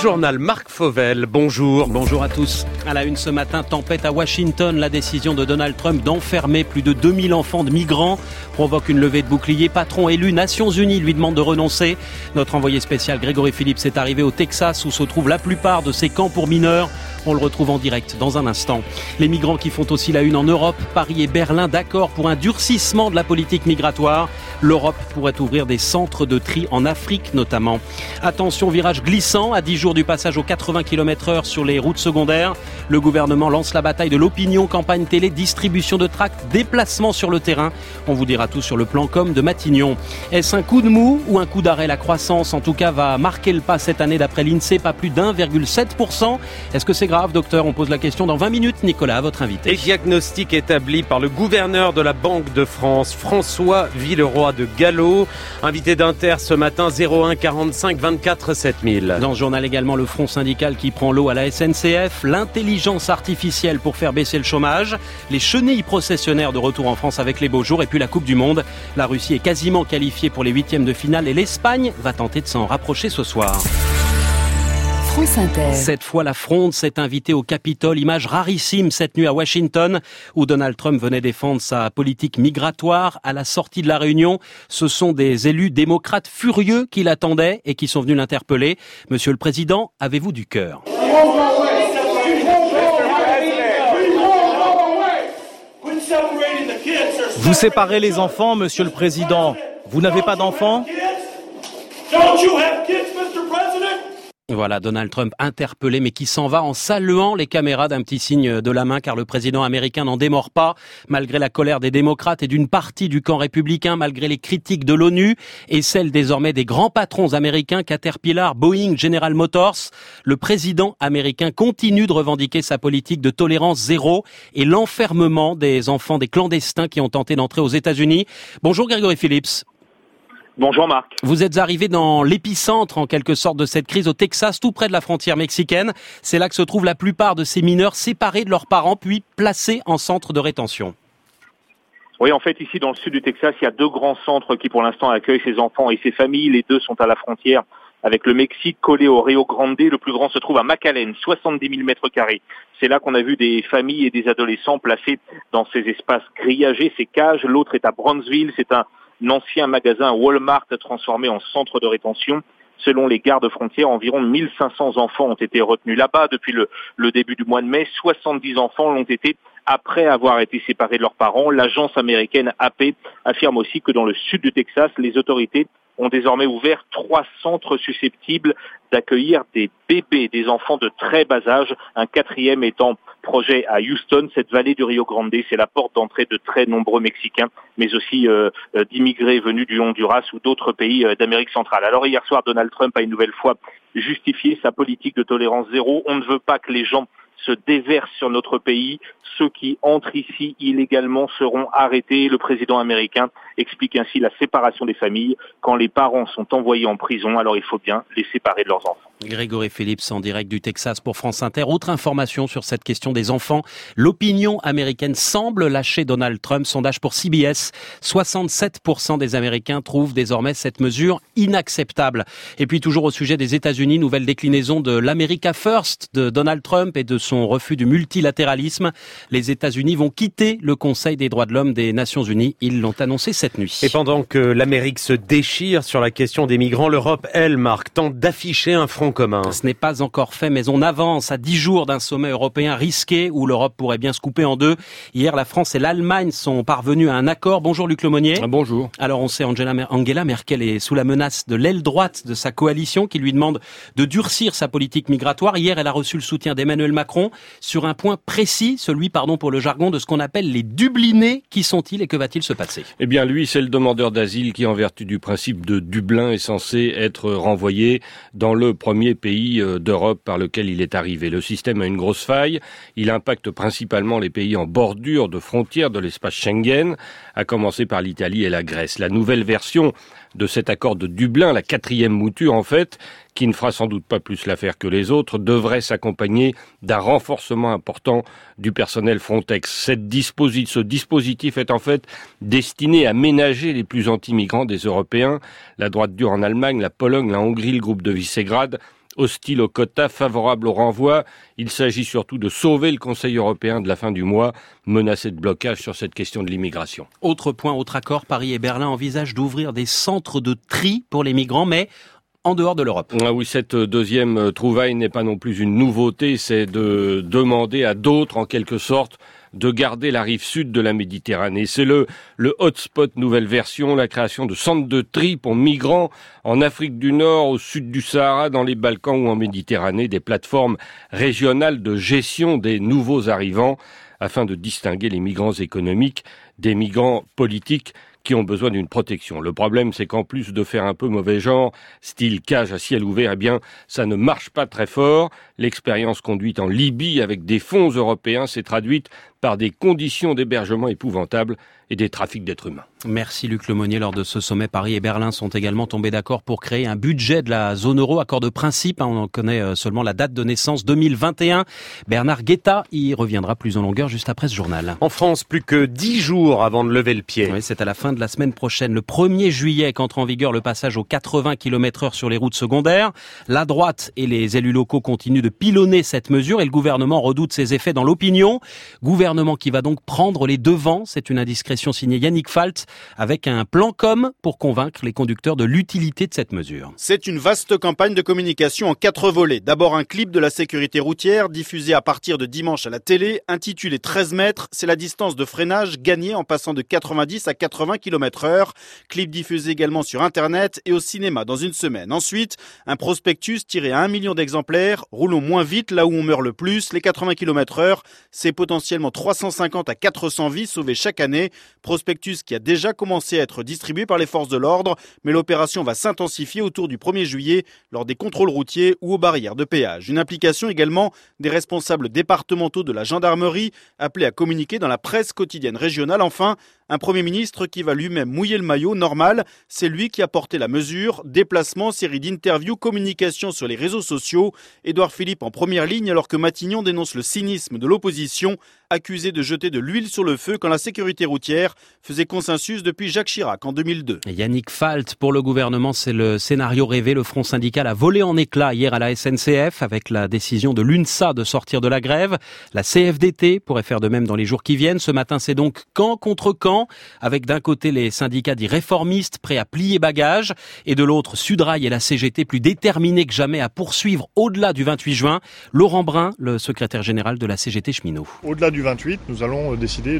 journal Marc Fauvel, bonjour. Bonjour à tous. À la une ce matin, tempête à Washington. La décision de Donald Trump d'enfermer plus de 2000 enfants de migrants provoque une levée de boucliers. Patron élu, Nations Unies lui demande de renoncer. Notre envoyé spécial Grégory Phillips est arrivé au Texas où se trouvent la plupart de ces camps pour mineurs. On le retrouve en direct dans un instant. Les migrants qui font aussi la une en Europe. Paris et Berlin d'accord pour un durcissement de la politique migratoire. L'Europe pourrait ouvrir des centres de tri en Afrique notamment. Attention, virage glissant à 10 jours du passage aux 80 km/h sur les routes secondaires. Le gouvernement lance la bataille de l'opinion, campagne télé, distribution de tracts, déplacement sur le terrain. On vous dira tout sur le plan com de Matignon. Est-ce un coup de mou ou un coup d'arrêt? La croissance, en tout cas, va marquer le pas cette année d'après l'INSEE, pas plus d'1,7%. Est-ce que c'est grave, docteur? On pose la question dans 20 minutes. Nicolas, votre invité. Et diagnostic établi par le gouverneur de la Banque de France, François Villeroy de Gallo. Invité d'Inter ce matin, 01 45 24 7000. Dans ce journal également, le front syndical qui prend l'eau à la SNCF, l'intelligence artificielle pour faire baisser le chômage, les chenilles processionnaires de retour en France avec les beaux jours et puis la Coupe du Monde. La Russie est quasiment qualifiée pour les huitièmes de finale et l'Espagne va tenter de s'en rapprocher ce soir. France Inter. Cette fois, la Fronde s'est invitée au Capitole. Image rarissime cette nuit à Washington, où Donald Trump venait défendre sa politique migratoire. À la sortie de la réunion, ce sont des élus démocrates furieux qui l'attendaient et qui sont venus l'interpeller. Monsieur le Président, avez-vous du cœur? Vous séparez les enfants, Monsieur le Président. Vous n'avez pas d'enfants? Voilà, Donald Trump interpellé, mais qui s'en va en saluant les caméras d'un petit signe de la main, car le président américain n'en démord pas, malgré la colère des démocrates et d'une partie du camp républicain, malgré les critiques de l'ONU et celles désormais des grands patrons américains, Caterpillar, Boeing, General Motors. Le président américain continue de revendiquer sa politique de tolérance zéro et l'enfermement des enfants des clandestins qui ont tenté d'entrer aux États-Unis. Bonjour Grégory Phillips. Bonjour Marc. Vous êtes arrivé dans l'épicentre en quelque sorte de cette crise au Texas, tout près de la frontière mexicaine. C'est là que se trouvent la plupart de ces mineurs séparés de leurs parents puis placés en centre de rétention. Oui, en fait, ici dans le sud du Texas, il y a deux grands centres qui pour l'instant accueillent ces enfants et ces familles. Les deux sont à la frontière avec le Mexique, collé au Rio Grande. Le plus grand se trouve à McAllen, 70 000 mètres carrés. C'est là qu'on a vu des familles et des adolescents placés dans ces espaces grillagés, ces cages. L'autre est à Brownsville, c'est un ancien magasin Walmart transformé en centre de rétention. Selon les gardes frontières, environ 1500 enfants ont été retenus là-bas depuis le début du mois de mai. 70 enfants l'ont été après avoir été séparés de leurs parents. L'agence américaine AP affirme aussi que dans le sud du Texas, les autorités ont désormais ouvert 3 centres susceptibles d'accueillir des bébés, des enfants de très bas âge. Un 4e étant projet à Houston, cette vallée du Rio Grande, c'est la porte d'entrée de très nombreux Mexicains, mais aussi d'immigrés venus du Honduras ou d'autres pays d'Amérique centrale. Alors hier soir, Donald Trump a une nouvelle fois justifié sa politique de tolérance zéro. On ne veut pas que les gens se déversent sur notre pays. Ceux qui entrent ici illégalement seront arrêtés. Le président américain explique ainsi la séparation des familles. Quand les parents sont envoyés en prison, alors il faut bien les séparer de leurs enfants. Grégory Phillips en direct du Texas pour France Inter. Autre information sur cette question des enfants. L'opinion américaine semble lâcher Donald Trump. Sondage pour CBS. 67% des Américains trouvent désormais cette mesure inacceptable. Et puis toujours au sujet des États-Unis, nouvelle déclinaison de l'America First de Donald Trump et de son refus du multilatéralisme. Les États-Unis vont quitter le Conseil des droits de l'homme des Nations Unies. Ils l'ont annoncé cette nuit. Et pendant que l'Amérique se déchire sur la question des migrants, l'Europe, elle, Marc, tente d'afficher un front commun. Ce n'est pas encore fait, mais on avance à 10 jours d'un sommet européen risqué où l'Europe pourrait bien se couper en deux. Hier, la France et l'Allemagne sont parvenus à un accord. Bonjour Luc Lemonnier. Bonjour. Alors on sait, Angela Merkel est sous la menace de l'aile droite de sa coalition qui lui demande de durcir sa politique migratoire. Hier, elle a reçu le soutien d'Emmanuel Macron sur un point précis, celui, pour le jargon, de ce qu'on appelle les Dublinés. Qui sont-ils et que va-t-il se passer? Eh bien, lui, c'est le demandeur d'asile qui, en vertu du principe de Dublin, est censé être renvoyé dans le premier pays d'Europe par lequel il est arrivé. Le système a une grosse faille. Il impacte principalement les pays en bordure de frontières de l'espace Schengen, à commencer par l'Italie et la Grèce. La nouvelle version de cet accord de Dublin, la 4e mouture en fait, qui ne fera sans doute pas plus l'affaire que les autres, devrait s'accompagner d'un renforcement important du personnel Frontex. Ce dispositif est en fait destiné à ménager les plus anti-migrants des Européens. La droite dure en Allemagne, la Pologne, la Hongrie, le groupe de Visegrad hostile aux quotas, favorable au renvoi. Il s'agit surtout de sauver le Conseil européen de la fin du mois, menacé de blocage sur cette question de l'immigration. Autre point, autre accord, Paris et Berlin envisagent d'ouvrir des centres de tri pour les migrants, mais en dehors de l'Europe. Ah oui, cette deuxième trouvaille n'est pas non plus une nouveauté, c'est de demander à d'autres, en quelque sorte, de garder la rive sud de la Méditerranée. C'est le hotspot nouvelle version, la création de centres de tri pour migrants en Afrique du Nord, au sud du Sahara, dans les Balkans ou en Méditerranée, des plateformes régionales de gestion des nouveaux arrivants afin de distinguer les migrants économiques des migrants politiques qui ont besoin d'une protection. Le problème, c'est qu'en plus de faire un peu mauvais genre, style cage à ciel ouvert, eh bien, ça ne marche pas très fort. L'expérience conduite en Libye avec des fonds européens s'est traduite par des conditions d'hébergement épouvantables et des trafics d'êtres humains. Merci Luc Lemonnier. Lors de ce sommet, Paris et Berlin sont également tombés d'accord pour créer un budget de la zone euro, accord de principe. On en connaît seulement la date de naissance, 2021. Bernard Guetta y reviendra plus en longueur juste après ce journal. En France, plus que 10 jours avant de lever le pied. Oui, c'est à la fin de la semaine prochaine, le 1er juillet, qu'entre en vigueur le passage aux 80 km/h sur les routes secondaires. La droite et les élus locaux continuent de pilonner cette mesure et le gouvernement redoute ses effets dans l'opinion. Gouvernement qui va donc prendre les devants. C'est une indiscrétion signée Yannick Falt avec un plan com pour convaincre les conducteurs de l'utilité de cette mesure. C'est une vaste campagne de communication en 4 volets. D'abord un clip de la sécurité routière diffusé à partir de dimanche à la télé, intitulé 13 mètres. C'est la distance de freinage gagnée en passant de 90 à 80 km/h. Clip diffusé également sur Internet et au cinéma dans une semaine. Ensuite, un prospectus tiré à 1 million d'exemplaires. Roulons moins vite là où on meurt le plus. Les 80 km/h, c'est potentiellement 350 à 400 vies sauvées chaque année. Prospectus qui a déjà commencé à être distribué par les forces de l'ordre, mais l'opération va s'intensifier autour du 1er juillet lors des contrôles routiers ou aux barrières de péage. Une implication également des responsables départementaux de la gendarmerie appelés à communiquer dans la presse quotidienne régionale. Enfin, un Premier ministre qui va lui-même mouiller le maillot, normal, c'est lui qui a porté la mesure. Déplacement, série d'interviews, communication sur les réseaux sociaux. Édouard Philippe en première ligne alors que Matignon dénonce le cynisme de l'opposition, accusé de jeter de l'huile sur le feu quand la sécurité routière faisait consensus depuis Jacques Chirac en 2002. Yannick Falt, pour le gouvernement, c'est le scénario rêvé. Le front syndical a volé en éclats hier à la SNCF avec la décision de l'UNSA de sortir de la grève. La CFDT pourrait faire de même dans les jours qui viennent. Ce matin, c'est donc camp contre camp, avec d'un côté les syndicats dits réformistes prêts à plier bagages et de l'autre Sudrail et la CGT plus déterminés que jamais à poursuivre au-delà du 28 juin. Laurent Brun, le secrétaire général de la CGT cheminot. Au-delà du 28, nous allons décider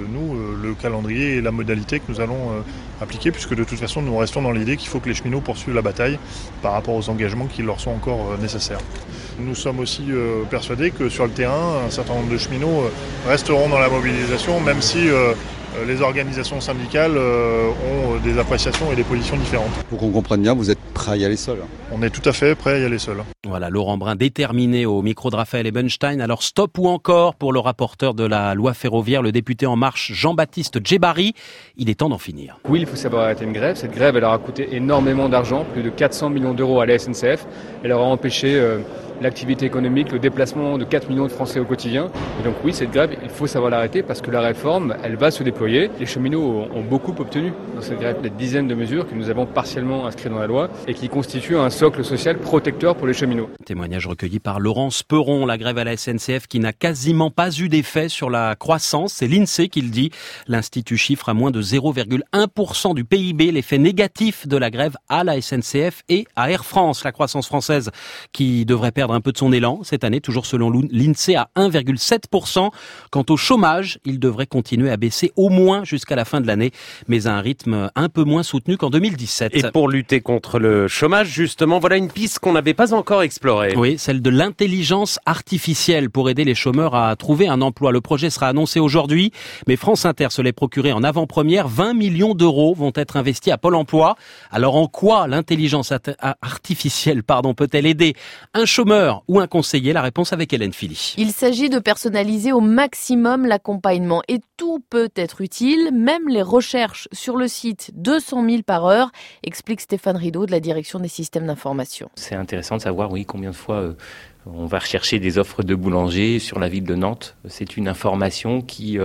le calendrier et la modalité que nous allons appliquer, puisque de toute façon nous restons dans l'idée qu'il faut que les cheminots poursuivent la bataille par rapport aux engagements qui leur sont encore nécessaires. Nous sommes aussi persuadés que sur le terrain, un certain nombre de cheminots resteront dans la mobilisation, même si les organisations syndicales ont des appréciations et des positions différentes. Pour qu'on comprenne bien, vous êtes prêt à y aller seul? On est tout à fait prêt à y aller seul. Voilà, Laurent Brun déterminé au micro de Raphaël Ebenstein. Alors stop ou encore pour le rapporteur de la loi ferroviaire, le député En Marche Jean-Baptiste Djebari. Il est temps d'en finir. Oui, il faut savoir arrêter une grève. Cette grève, elle aura coûté énormément d'argent, plus de 400 millions d'euros à la SNCF. Elle aura empêché l'activité économique, le déplacement de 4 millions de Français au quotidien. Et donc oui, cette grève, il faut savoir l'arrêter parce que la réforme, elle va se déployer. Les cheminots ont beaucoup obtenu dans cette grève, des dizaines de mesures que nous avons partiellement inscrites dans la loi et qui constituent un socle social protecteur pour les cheminots. Témoignage recueilli par Laurence Peron. La grève à la SNCF qui n'a quasiment pas eu d'effet sur la croissance. C'est l'INSEE qui le dit. L'Institut chiffre à moins de 0,1% du PIB l'effet négatif de la grève à la SNCF et à Air France. La croissance française qui devrait perdre un peu de son élan cette année, toujours selon l'INSEE à 1,7%. Quant au chômage, il devrait continuer à baisser au moins jusqu'à la fin de l'année, mais à un rythme un peu moins soutenu qu'en 2017. Et pour lutter contre le chômage, justement, voilà une piste qu'on n'avait pas encore explorée. Oui, celle de l'intelligence artificielle pour aider les chômeurs à trouver un emploi. Le projet sera annoncé aujourd'hui, mais France Inter se l'est procuré en avant-première. 20 millions d'euros vont être investis à Pôle emploi. Alors en quoi l'intelligence artificielle peut-elle aider un chômeur ou un conseiller? La réponse avec Hélène Philly. Il s'agit de personnaliser au maximum l'accompagnement et tout peut être utile, même les recherches sur le site 200 000 par heure, explique Stéphane Rideau de la direction des systèmes d'information. C'est intéressant de savoir combien de fois on va rechercher des offres de boulanger sur la ville de Nantes. C'est une information qui,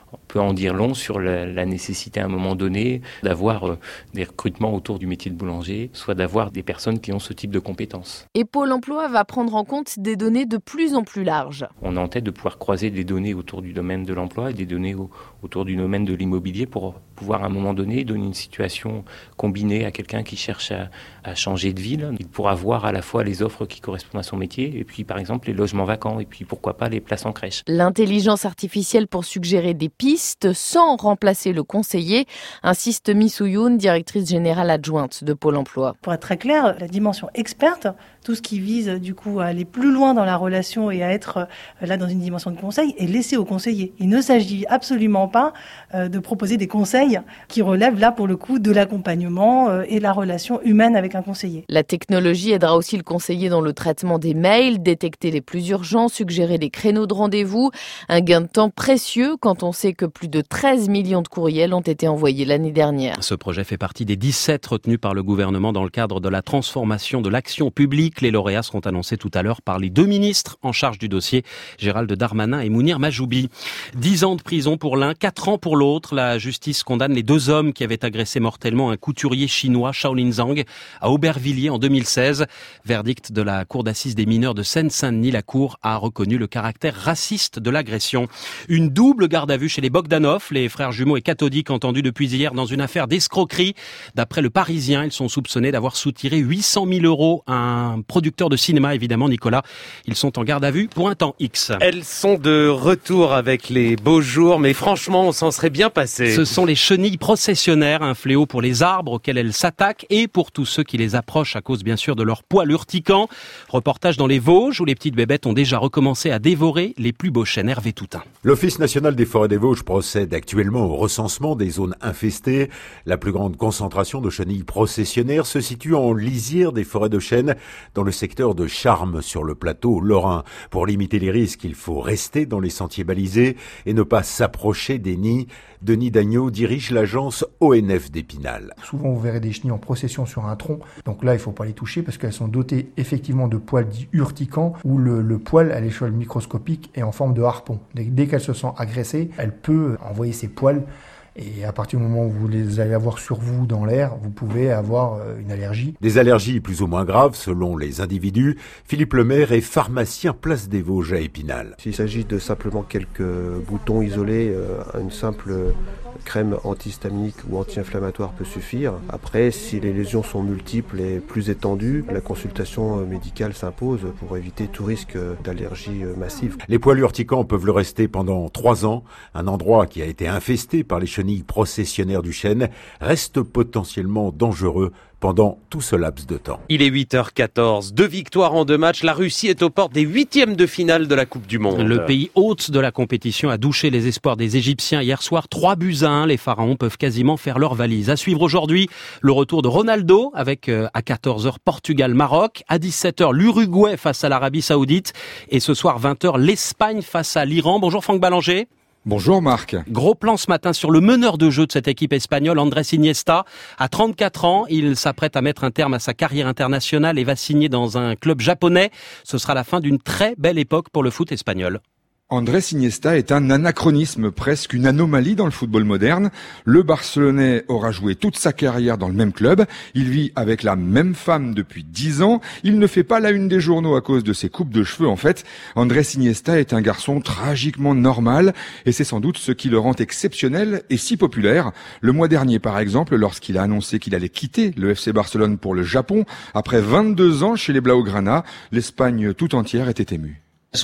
On peut en dire long sur la nécessité à un moment donné d'avoir des recrutements autour du métier de boulanger, soit d'avoir des personnes qui ont ce type de compétences. Et Pôle emploi va prendre en compte des données de plus en plus larges. On a en tête de pouvoir croiser des données autour du domaine de l'emploi et des données autour du domaine de l'immobilier pour pouvoir à un moment donné donner une situation combinée à quelqu'un qui cherche à changer de ville. Il pourra voir à la fois les offres qui correspondent à son métier et puis par exemple les logements vacants et puis pourquoi pas les places en crèche. L'intelligence artificielle pour suggérer des pistes sans remplacer le conseiller, insiste Missou Youn, directrice générale adjointe de Pôle emploi. Pour être très clair, la dimension experte, tout ce qui vise du coup à aller plus loin dans la relation et à être là dans une dimension de conseil est laissé au conseiller. Il ne s'agit absolument pas de proposer des conseils qui relèvent là pour le coup de l'accompagnement et de la relation humaine avec un conseiller. La technologie aidera aussi le conseiller dans le traitement des mails, détecter les plus urgents, suggérer des créneaux de rendez-vous. Un gain de temps précieux quand on sait que plus de 13 millions de courriels ont été envoyés l'année dernière. Ce projet fait partie des 17 retenus par le gouvernement dans le cadre de la transformation de l'action publique. Les lauréats seront annoncés tout à l'heure par les deux ministres en charge du dossier, Gérald Darmanin et Mounir Majoubi. 10 ans de prison pour l'un, 4 ans pour l'autre. La justice condamne les deux hommes qui avaient agressé mortellement un couturier chinois, Shaolin Zhang, à Aubervilliers en 2016. Verdict de la cour d'assises des mineurs de Seine-Saint-Denis. La cour a reconnu le caractère raciste de l'agression. Une double garde à vue chez les Bogdanov, les frères jumeaux et cathodiques entendus depuis hier dans une affaire d'escroquerie. D'après le Parisien, ils sont soupçonnés d'avoir soutiré 800 000 € à un producteur de cinéma, évidemment, Nicolas. Ils sont en garde à vue pour un temps X. Elles sont de retour avec les beaux jours, mais franchement, on s'en serait bien passé. Ce sont les chenilles processionnaires, un fléau pour les arbres auxquels elles s'attaquent et pour tous ceux qui les approchent à cause, bien sûr, de leur poil urticant. Reportage dans les Vosges où les petites bébêtes ont déjà recommencé à dévorer les plus beaux chênes. Hervé Toutain. L'Office national des forêts des Vosges procède actuellement au recensement des zones infestées. La plus grande concentration de chenilles processionnaires se situe en lisière des forêts de chênes dans le secteur de Charmes sur le plateau lorrain. Pour limiter les risques, il faut rester dans les sentiers balisés et ne pas s'approcher des nids. Denis Dagneau dirige l'agence ONF d'Épinal. Souvent, vous verrez des chenilles en procession sur un tronc. Donc là, il ne faut pas les toucher parce qu'elles sont dotées effectivement de poils dits urticants où le poil à l'échelle microscopique est en forme de harpon. Dès qu'elle se sent agressée, elle peut envoyer ses poils. Et à partir du moment où vous les allez avoir sur vous dans l'air, vous pouvez avoir une allergie. Des allergies plus ou moins graves selon les individus. Philippe Lemaire est pharmacien place des Vosges à Épinal. S'il s'agit de simplement quelques boutons isolés, une simple crème antihistaminique ou anti-inflammatoire peut suffire. Après, si les lésions sont multiples et plus étendues, la consultation médicale s'impose pour éviter tout risque d'allergie massive. Les poils urticants peuvent le rester pendant 3 ans. Un endroit qui a été infesté par les chenilles processionnaires du chêne reste potentiellement dangereux pendant tout ce laps de temps. Il est 8h14, 2 victoires en 2 matchs. La Russie est aux portes des 8e de finale de la Coupe du Monde. Le pays hôte de la compétition a douché les espoirs des Égyptiens hier soir. 3-1. Les Pharaons peuvent quasiment faire leur valise. À suivre aujourd'hui, le retour de Ronaldo avec à 14h Portugal-Maroc. À 17h, l'Uruguay face à l'Arabie Saoudite. Et ce soir, 20h, l'Espagne face à l'Iran. Bonjour Franck Ballanger. Bonjour Marc. Gros plan ce matin sur le meneur de jeu de cette équipe espagnole, Andrés Iniesta. À 34 ans, il s'apprête à mettre un terme à sa carrière internationale et va signer dans un club japonais. Ce sera la fin d'une très belle époque pour le foot espagnol. Andrés Iniesta est un anachronisme, presque une anomalie dans le football moderne. Le Barcelonais aura joué toute sa carrière dans le même club. Il vit avec la même femme depuis 10 ans. Il ne fait pas la une des journaux à cause de ses coupes de cheveux. En fait, Andrés Iniesta est un garçon tragiquement normal et c'est sans doute ce qui le rend exceptionnel et si populaire. Le mois dernier, par exemple, lorsqu'il a annoncé qu'il allait quitter le FC Barcelone pour le Japon, après 22 ans chez les Blaugrana, l'Espagne tout entière était émue.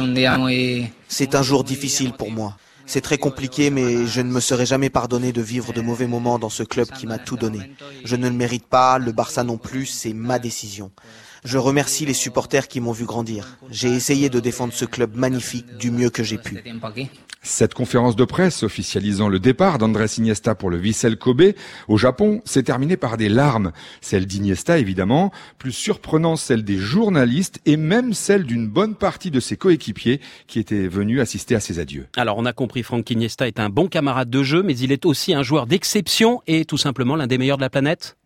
C'est un jour difficile pour moi. C'est très compliqué, mais je ne me serais jamais pardonné de vivre de mauvais moments dans ce club qui m'a tout donné. Je ne le mérite pas, le Barça non plus, c'est ma décision. Je remercie les supporters qui m'ont vu grandir. J'ai essayé de défendre ce club magnifique du mieux que j'ai pu. Cette conférence de presse officialisant le départ d'Andrés Iniesta pour le Vissel Kobe au Japon s'est terminée par des larmes. Celle d'Iniesta évidemment, plus surprenant celle des journalistes et même celle d'une bonne partie de ses coéquipiers qui étaient venus assister à ses adieux. Alors on a compris, Franck, Iniesta est un bon camarade de jeu, mais il est aussi un joueur d'exception et tout simplement l'un des meilleurs de la planète.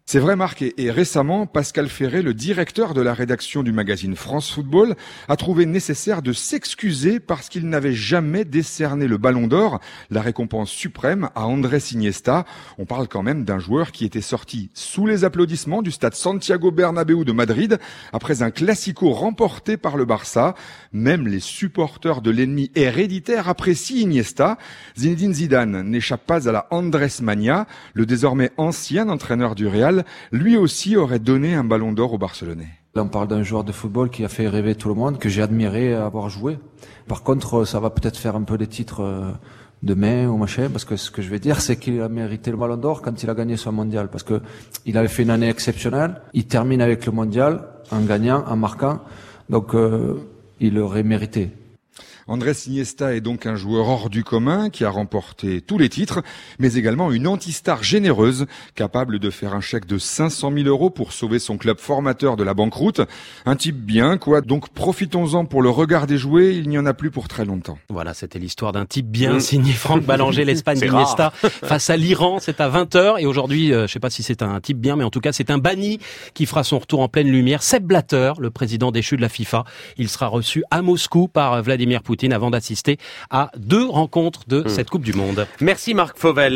C'est vrai Marc, et récemment, Pascal Ferré, le directeur de la rédaction du magazine France Football, a trouvé nécessaire de s'excuser parce qu'il n'avait jamais décerné le Ballon d'Or, la récompense suprême, à Andrés Iniesta. On parle quand même d'un joueur qui était sorti sous les applaudissements du stade Santiago Bernabéu de Madrid après un classico remporté par le Barça. Même les supporters de l'ennemi héréditaire apprécient Iniesta. Zinedine Zidane n'échappe pas à la Andrés Mania. Le désormais ancien entraîneur du Real, lui aussi aurait donné un Ballon d'Or aux Barcelonais. Là, on parle d'un joueur de football qui a fait rêver tout le monde, que j'ai admiré avoir joué. Par contre, ça va peut-être faire un peu des titres demain ou machin, parce que ce que je vais dire, c'est qu'il a mérité le Ballon d'Or quand il a gagné son mondial, parce que il avait fait une année exceptionnelle. Il termine avec le mondial en gagnant, en marquant, donc il l'aurait mérité. Andrés Iniesta est donc un joueur hors du commun qui a remporté tous les titres, mais également une anti-star généreuse, capable de faire un chèque de 500 000 € pour sauver son club formateur de la banqueroute. Un type bien, quoi. Donc profitons-en pour le regarder jouer, il n'y en a plus pour très longtemps. Voilà, c'était l'histoire d'un type bien signé Franck Ballanger, l'Espagne d'Iniesta face à l'Iran. C'est à 20h et aujourd'hui, je sais pas si c'est un type bien, mais en tout cas, c'est un banni qui fera son retour en pleine lumière. Sepp Blatter, le président déchu de la FIFA. Il sera reçu à Moscou par Vladimir Poutine avant d'assister à 2 rencontres de cette Coupe du Monde. Merci Marc Fauvel.